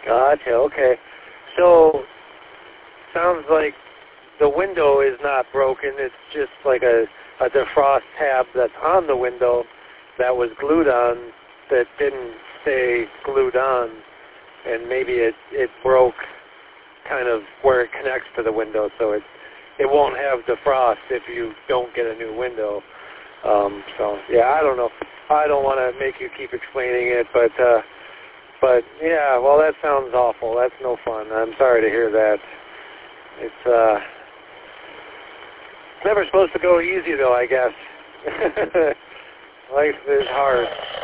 Gotcha. Okay. So sounds like the window is not broken. It's just like a defrost tab that's on the window that was glued on that didn't stay glued on, and maybe it broke kind of where it connects to the window, so it won't have defrost if you don't get a new window. So yeah, I don't know. I don't want to make you keep explaining it, but yeah, well, that sounds awful. That's no fun. I'm sorry to hear that. It's never supposed to go easy, though, I guess. Life is hard.